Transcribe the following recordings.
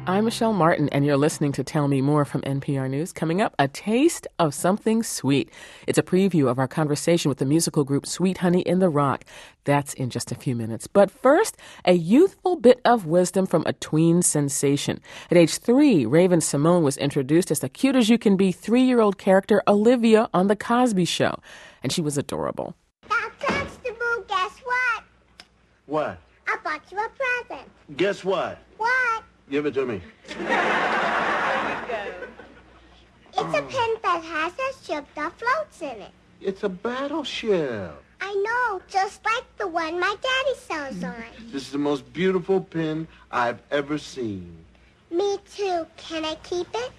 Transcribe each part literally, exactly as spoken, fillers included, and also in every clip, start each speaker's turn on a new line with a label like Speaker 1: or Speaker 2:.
Speaker 1: I'm Michelle Martin, and you're listening to Tell Me More from N P R News. Coming up, a taste of something sweet. It's a preview of our conversation with the musical group Sweet Honey in the Rock. That's in just a few minutes. But first, a youthful bit of wisdom from a tween sensation. At age three, Raven-Symoné was introduced as the cute-as-you-can-be three-year-old character Olivia on The Cosby Show. And she was adorable.
Speaker 2: Now, Constable, guess what?
Speaker 3: What?
Speaker 2: I bought you a present.
Speaker 3: Guess what?
Speaker 2: What?
Speaker 3: Give it to me.
Speaker 2: It's a pen that has a ship that floats in it.
Speaker 3: It's a battleship.
Speaker 2: I know, just like the one my daddy sells on.
Speaker 3: This is the most beautiful pen I've ever seen.
Speaker 2: Me too. Can I keep it?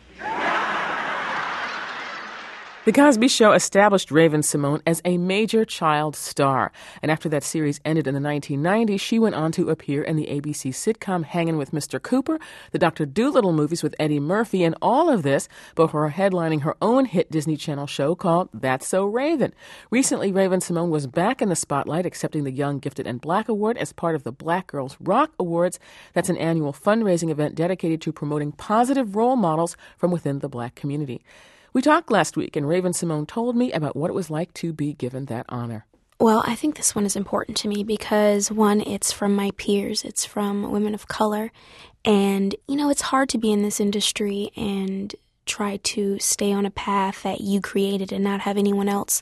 Speaker 1: The Cosby Show established Raven-Symoné as a major child star. And after that series ended in the nineteen nineties, she went on to appear in the A B C sitcom Hangin' with Mister Cooper, the Doctor Dolittle movies with Eddie Murphy, and all of this before headlining her own hit Disney Channel show called That's So Raven. Recently, Raven-Symoné was back in the spotlight, accepting the Young, Gifted, and Black Award as part of the Black Girls Rock Awards. That's an annual fundraising event dedicated to promoting positive role models from within the Black community. We talked last week, and Raven-Symoné told me about what it was like to be given that honor.
Speaker 4: Well, I think this one is important to me because, one, it's from my peers. It's from women of color. And, you know, it's hard to be in this industry and try to stay on a path that you created and not have anyone else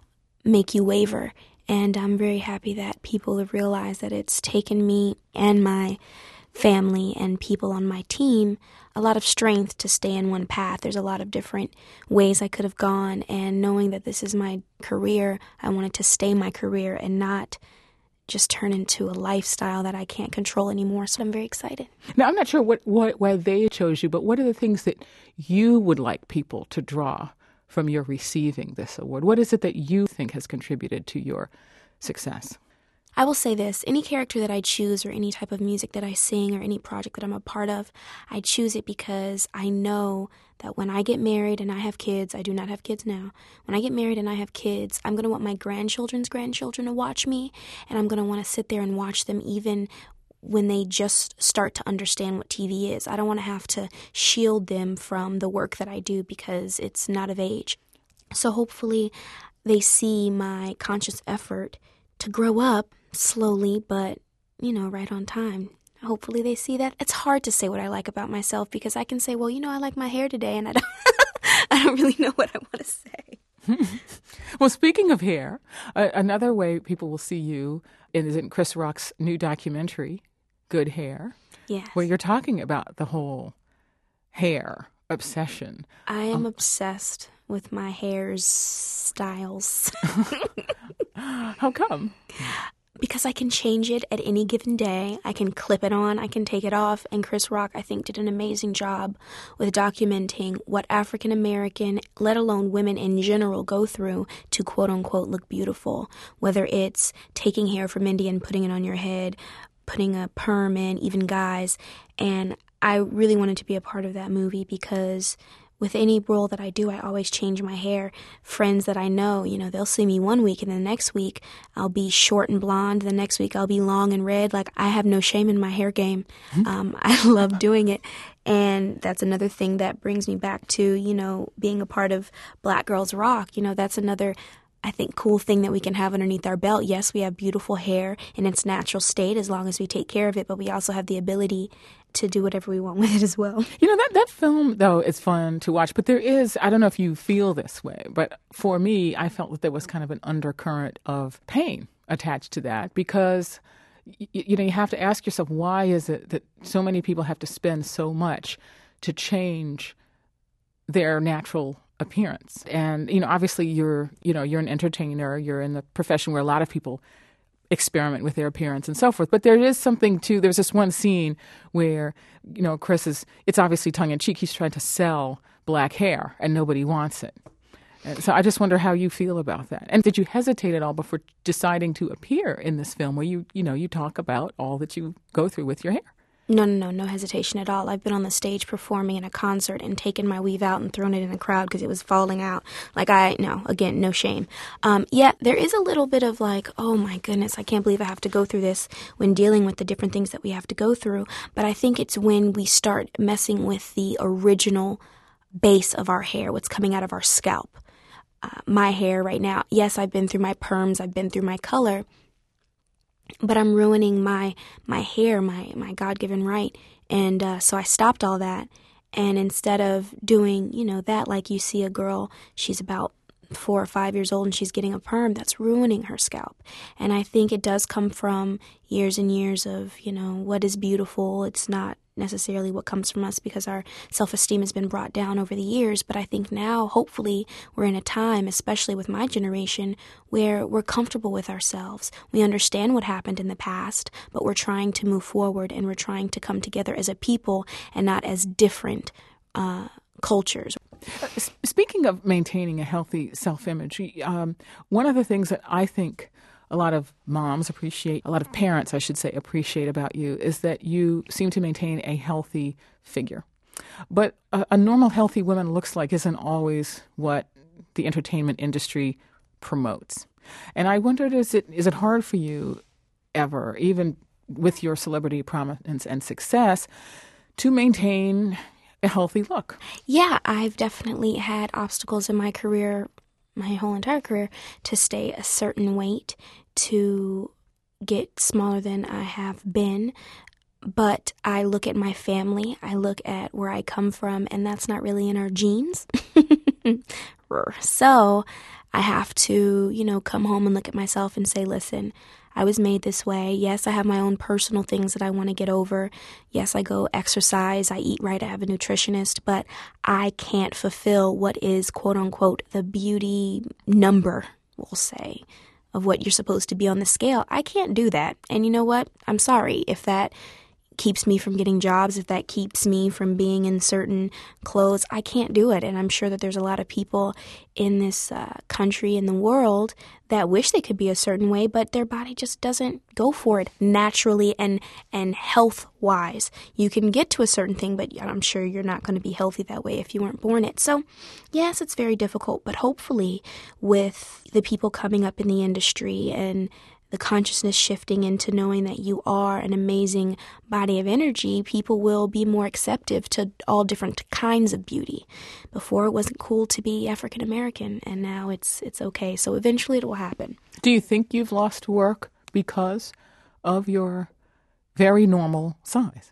Speaker 4: make you waver. And I'm very happy that people have realized that it's taken me and my family and people on my team a lot of strength to stay in one path. There's a lot of different ways I could have gone, and knowing that this is my career, I wanted to stay my career and not just turn into a lifestyle that I can't control anymore. So I'm very excited.
Speaker 1: Now, I'm not sure what, what why they chose you, but what are the things that you would like people to draw from your receiving this award? What is it that you think has contributed to your success?
Speaker 4: I will say this, any character that I choose or any type of music that I sing or any project that I'm a part of, I choose it because I know that when I get married and I have kids, I do not have kids now, when I get married and I have kids, I'm going to want my grandchildren's grandchildren to watch me, and I'm going to want to sit there and watch them even when they just start to understand what T V is. I don't want to have to shield them from the work that I do because it's not of age. So hopefully they see my conscious effort to grow up slowly, but, you know, right on time. Hopefully they see that. It's hard to say what I like about myself because I can say, well, you know, I like my hair today, and I don't, I don't really know what I want to say.
Speaker 1: Well, speaking of hair, uh, another way people will see you is in Chris Rock's new documentary, Good Hair,
Speaker 4: yes,
Speaker 1: where you're talking about the whole hair obsession.
Speaker 4: I am
Speaker 1: um,
Speaker 4: obsessed with my hair's styles.
Speaker 1: How come?
Speaker 4: Because I can change it at any given day. I can clip it on, I can take it off, and Chris Rock, I think, did an amazing job with documenting what African American, let alone women in general, go through to quote-unquote look beautiful, whether it's taking hair from India and putting it on your head, putting a perm in, even guys. And I really wanted to be a part of that movie because with any role that I do, I always change my hair. Friends that I know, you know, they'll see me one week and the next week I'll be short and blonde. The next week I'll be long and red. Like, I have no shame in my hair game. Um, I love doing it. And that's another thing that brings me back to, you know, being a part of Black Girls Rock. You know, that's another, I think, cool thing that we can have underneath our belt. Yes, we have beautiful hair in its natural state as long as we take care of it, but we also have the ability to do whatever we want with it as well.
Speaker 1: You know, that, that film, though, is fun to watch, but there is, I don't know if you feel this way, but for me, I felt that there was kind of an undercurrent of pain attached to that because, y- you know, you have to ask yourself, why is it that so many people have to spend so much to change their natural appearance? And, you know, obviously you're, you know, you're an entertainer, you're in the profession where a lot of people experiment with their appearance and so forth. But there is something to, there's this one scene where, you know, Chris is, it's obviously tongue-in-cheek, he's trying to sell black hair and nobody wants it. And so I just wonder how you feel about that. And did you hesitate at all before deciding to appear in this film where you, you know, you talk about all that you go through with your hair?
Speaker 4: No, no, no, no hesitation at all. I've been on the stage performing in a concert and taken my weave out and thrown it in a crowd because it was falling out. Like I, no, again, no shame. Um, yeah, there is a little bit of like, oh my goodness, I can't believe I have to go through this when dealing with the different things that we have to go through. But I think it's when we start messing with the original base of our hair, what's coming out of our scalp. Uh, my hair right now, yes, I've been through my perms, I've been through my color, but I'm ruining my my hair, my, my God-given right. And uh, so I stopped all that. And instead of doing, you know, that, like you see a girl, she's about four or five years old and she's getting a perm, that's ruining her scalp. And I think it does come from years and years of, you know, what is beautiful. It's not necessarily what comes from us because our self-esteem has been brought down over the years. But I think now, hopefully, we're in a time, especially with my generation, where we're comfortable with ourselves. We understand what happened in the past, but we're trying to move forward and we're trying to come together as a people and not as different uh, cultures.
Speaker 1: Speaking of maintaining a healthy self-image, um, one of the things that I think a lot of moms appreciate, a lot of parents, I should say, appreciate about you is that you seem to maintain a healthy figure. But a, a normal, healthy woman looks like isn't always what the entertainment industry promotes. And I wondered, is it is it hard for you ever, even with your celebrity prominence and success, to maintain a healthy look?
Speaker 4: Yeah, I've definitely had obstacles in my career, my whole entire career, to stay a certain weight, to get smaller than I have been. But I look at my family, I look at where I come from, and that's not really in our genes. So I have to, you know, come home and look at myself and say, listen, I was made this way. Yes, I have my own personal things that I want to get over. Yes, I go exercise. I eat right. I have a nutritionist. But I can't fulfill what is, quote unquote, the beauty number, we'll say, of what you're supposed to be on the scale. I can't do that. And you know what? I'm sorry if that keeps me from getting jobs, if that keeps me from being in certain clothes. I can't do it. And I'm sure that there's a lot of people in this uh, country, in the world, that wish they could be a certain way, but their body just doesn't go for it naturally and, and health-wise. You can get to a certain thing, but I'm sure you're not going to be healthy that way if you weren't born it. So, yes, it's very difficult, but hopefully with the people coming up in the industry and the consciousness shifting into knowing that you are an amazing body of energy, people will be more acceptive to all different kinds of beauty. Before it wasn't cool to be African American, and now it's it's okay. So eventually it will happen.
Speaker 1: Do you think you've lost work because of your very normal size?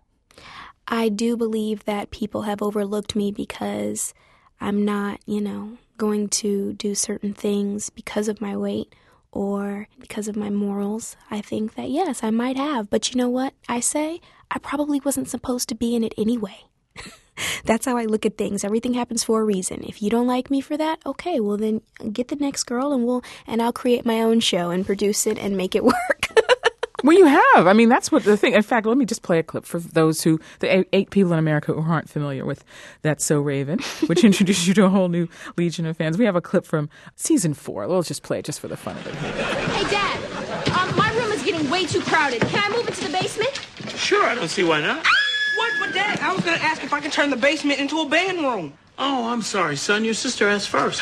Speaker 4: I do believe that people have overlooked me because I'm not, you know, going to do certain things because of my weight or because of my morals. I think that, yes, I might have. But you know what I say? I probably wasn't supposed to be in it anyway. That's how I look at things. Everything happens for a reason. If you don't like me for that, okay, well then get the next girl and we'll and I'll create my own show and produce it and make it work.
Speaker 1: Well, you have. I mean, that's what the thing. In fact, let me just play a clip for those who, the eight, eight people in America who aren't familiar with That's So Raven, which introduced you to a whole new legion of fans. We have a clip from season four. We'll just play it just for the fun of it.
Speaker 5: Hey, Dad, um, my room is getting way too crowded. Can I move it to the basement?
Speaker 6: Sure, I don't see why not.
Speaker 7: What? But Dad, I was going to ask if I could turn the basement into a band room.
Speaker 6: Oh, I'm sorry, son. Your sister asked first.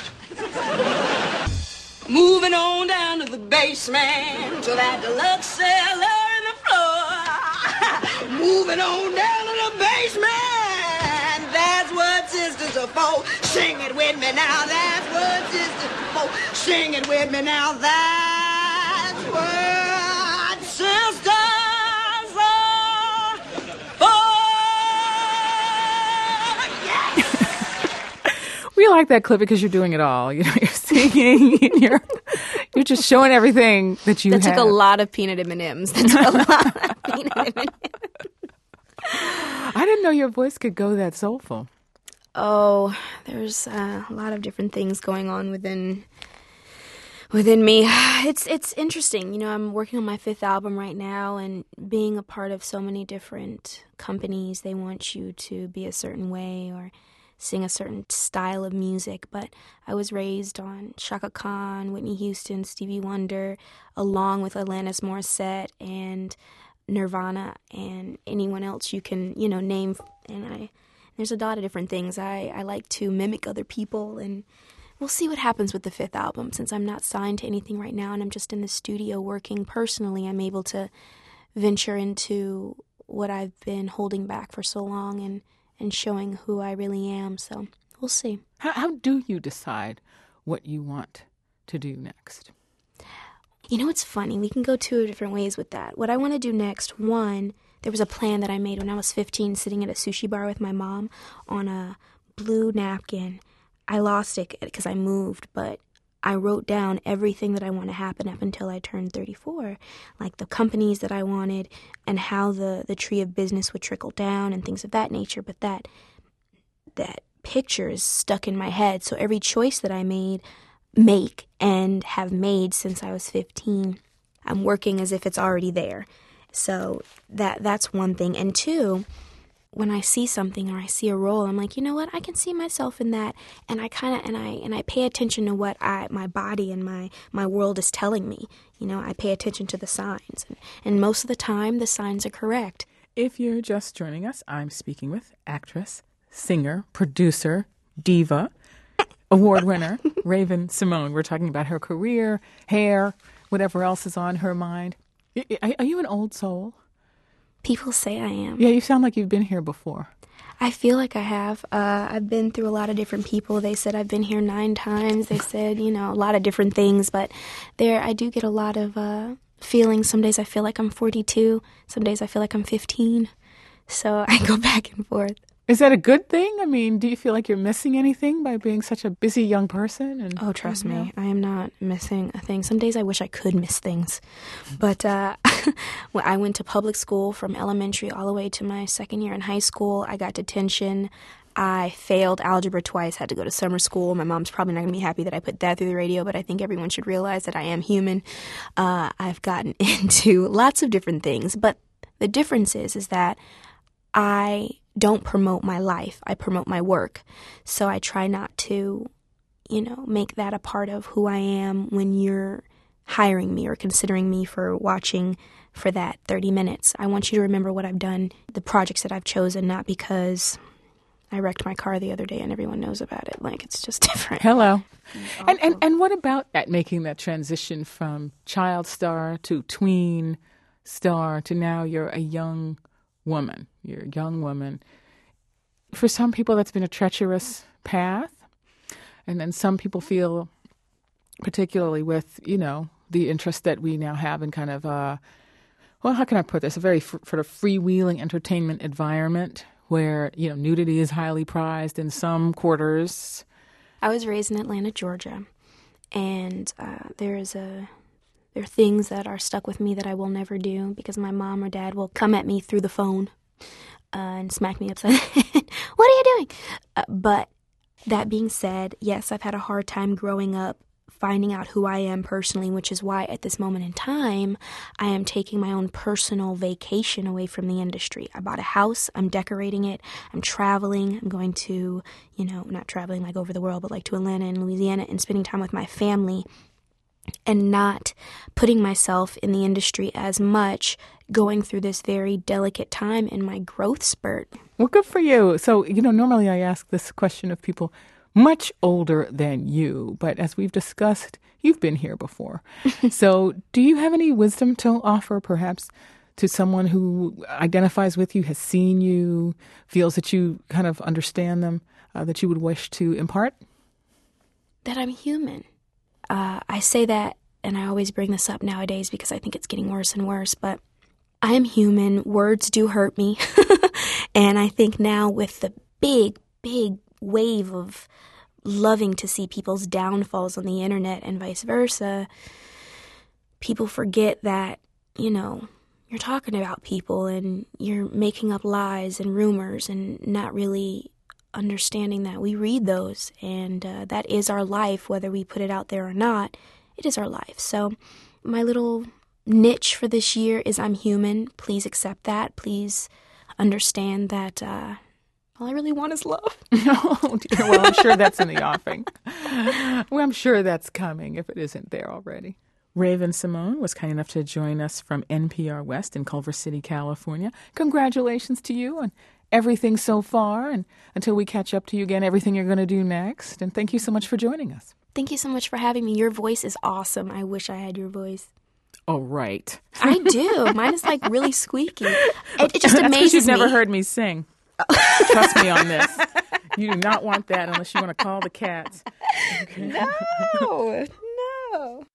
Speaker 7: Moving on down to the basement to that deluxe cellar in the floor. Moving on down to the basement. That's what sisters are for. Sing it with me now. That's what sisters are for. Sing it with me now. That's what sisters are for. Yes.
Speaker 1: We like that clip because you're doing it all. You know, you're singing, and you're you're just showing everything that you
Speaker 4: that
Speaker 1: have.
Speaker 4: That took a lot of peanut M and M's. That took a lot of peanut M and M's.
Speaker 1: I didn't know your voice could go that soulful.
Speaker 4: Oh, there's uh, a lot of different things going on within within me. It's it's interesting. You know, I'm working on my fifth album right now, and being a part of so many different companies, they want you to be a certain way or sing a certain style of music, but I was raised on Chaka Khan, Whitney Houston, Stevie Wonder, along with Alanis Morissette, and Nirvana and anyone else you can, you know, name. And I, there's a lot of different things. I, I like to mimic other people, and we'll see what happens with the fifth album. Since I'm not signed to anything right now and I'm just in the studio working personally, I'm able to venture into what I've been holding back for so long and, and showing who I really am. So we'll see.
Speaker 1: How, how do you decide what you want to do next?
Speaker 4: You know, it's funny. We can go two different ways with that. What I want to do next, one, there was a plan that I made when I was fifteen, sitting at a sushi bar with my mom on a blue napkin. I lost it because I moved, but I wrote down everything that I want to happen up until I turned thirty-four, like the companies that I wanted and how the, the tree of business would trickle down and things of that nature. But that that picture is stuck in my head. So every choice that I made, make, and have made since I was fifteen, I'm working as if it's already there. So that that's one thing. And two, when I see something or I see a role, I'm like, you know what, I can see myself in that, and I kind of and I and I pay attention to what I my body and my my world is telling me. You know, I pay attention to the signs, and, and most of the time, the signs are correct.
Speaker 1: If you're just joining us, I'm speaking with actress, singer, producer, diva, award winner Raven Symoné. We're talking about her career, hair, whatever else is on her mind. Are you an old soul?
Speaker 4: People say I am.
Speaker 1: Yeah, you sound like you've been here before.
Speaker 4: I feel like I have. Uh, I've been through a lot of different people. They said I've been here nine times. They said, you know, a lot of different things. But there, I do get a lot of uh, feelings. Some days I feel like I'm forty-two. Some days I feel like I'm fifteen. So I go back and forth.
Speaker 1: Is that a good thing? I mean, do you feel like you're missing anything by being such a busy young person? And
Speaker 4: oh, trust
Speaker 1: you know?
Speaker 4: me, I am not missing a thing. Some days I wish I could miss things. But uh, when I went to public school from elementary all the way to my second year in high school. I got detention. I failed algebra twice, had to go to summer school. My mom's probably not going to be happy that I put that through the radio, but I think everyone should realize that I am human. Uh, I've gotten into lots of different things. But the difference is, is that I don't promote my life. I promote my work. So I try not to, you know, make that a part of who I am when you're hiring me or considering me for watching for that thirty minutes. I want you to remember what I've done, the projects that I've chosen, not because I wrecked my car the other day and everyone knows about it. Like, it's just different.
Speaker 1: Hello. And, and, and what about that, making that transition from child star to tween star to now you're a young woman? You're a young woman. For some people, that's been a treacherous path. And then some people feel, particularly with, you know, the interest that we now have in kind of, uh, well, how can I put this? A very f- sort of freewheeling entertainment environment where, you know, nudity is highly prized in some quarters.
Speaker 4: I was raised in Atlanta, Georgia. And uh, there is a... There are things that are stuck with me that I will never do because my mom or dad will come at me through the phone uh, and smack me upside the head. What are you doing? Uh, but that being said, yes, I've had a hard time growing up, finding out who I am personally, which is why at this moment in time, I am taking my own personal vacation away from the industry. I bought a house. I'm decorating it. I'm traveling. I'm going to, you know, not traveling like over the world, but like to Atlanta and Louisiana and spending time with my family, and not putting myself in the industry as much, going through this very delicate time in my growth spurt.
Speaker 1: Well, good for you. So, you know, normally I ask this question of people much older than you, but as we've discussed, you've been here before. So do you have any wisdom to offer, perhaps, to someone who identifies with you, has seen you, feels that you kind of understand them, uh, that you would wish to impart?
Speaker 4: That I'm human. Uh, I say that, and I always bring this up nowadays because I think it's getting worse and worse, but I am human. Words do hurt me. And I think now with the big, big wave of loving to see people's downfalls on the internet and vice versa, people forget that, you know, you're talking about people and you're making up lies and rumors and not really understanding that we read those, and uh, that is our life, whether we put it out there or not. It is our life. So my little niche for this year is I'm human. Please accept that. Please understand that uh, all I really want is love.
Speaker 1: Oh, dear. Well, I'm sure that's in the offing. Well, I'm sure that's coming if it isn't there already. Raven-Symoné was kind enough to join us from N P R West in Culver City, California. Congratulations to you on everything so far. And until we catch up to you again, everything you're going to do next. And thank you so much for joining us.
Speaker 4: Thank you so much for having me. Your voice is awesome. I wish I had your voice.
Speaker 1: Oh, right.
Speaker 4: I do. Mine is like really squeaky. It, it just
Speaker 1: That's 'cause
Speaker 4: amazes
Speaker 1: you've
Speaker 4: me.
Speaker 1: never heard me sing. Trust me on this. You do not want that unless you want to call the cats. Okay.
Speaker 4: No, no.